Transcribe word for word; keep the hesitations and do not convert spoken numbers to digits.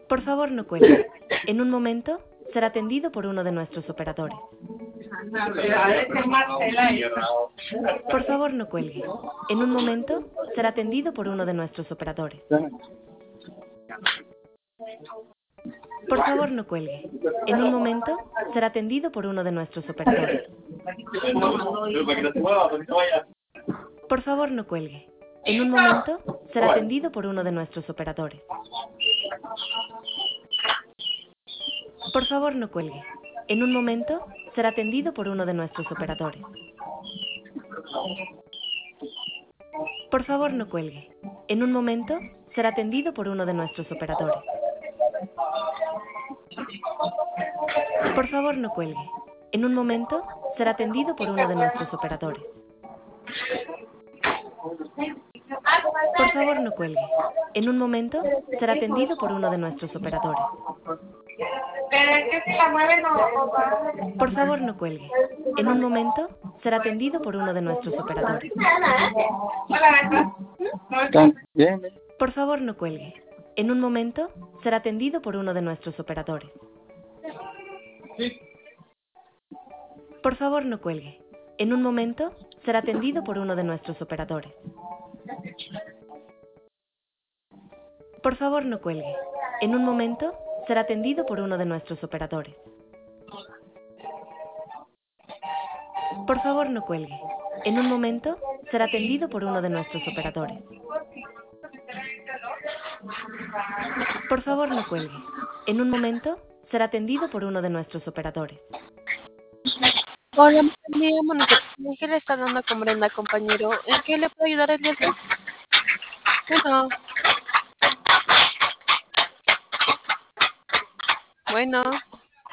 Por favor, no cuelgue. En un momento será atendido por uno de nuestros operadores. Por favor, no cuelgue. En un momento será atendido por uno de nuestros operadores. Por favor, no cuelgue. En un momento será atendido por uno de nuestros operadores. Por favor, no cuelgue. En un momento será atendido por uno de nuestros operadores. Por favor, no cuelgue. En un momento será atendido por uno de nuestros operadores. Por favor, no cuelgue. En un momento será atendido por uno de nuestros operadores. Por favor, no cuelgue. En un momento será atendido por uno de nuestros operadores. Por favor, no cuelgue. En un momento será atendido por uno de nuestros operadores. Por favor, no cuelgue. En un momento será atendido por uno de nuestros operadores. Por favor, no cuelgue. En un momento será atendido por uno de nuestros operadores. Por favor, no cuelgue. En un momento será atendido por uno de nuestros operadores. Por favor, no cuelgue. En un momento será atendido por uno de nuestros operadores. Por favor, no cuelgue. En un momento será atendido por uno de nuestros operadores. Por favor, no cuelgue. En un momento será atendido por uno de nuestros operadores. Hola, me llamo Mónica. ¿Qué le está dando con Brenda, compañero? ¿En qué le puedo ayudar el día de hoy? Bueno. Bueno.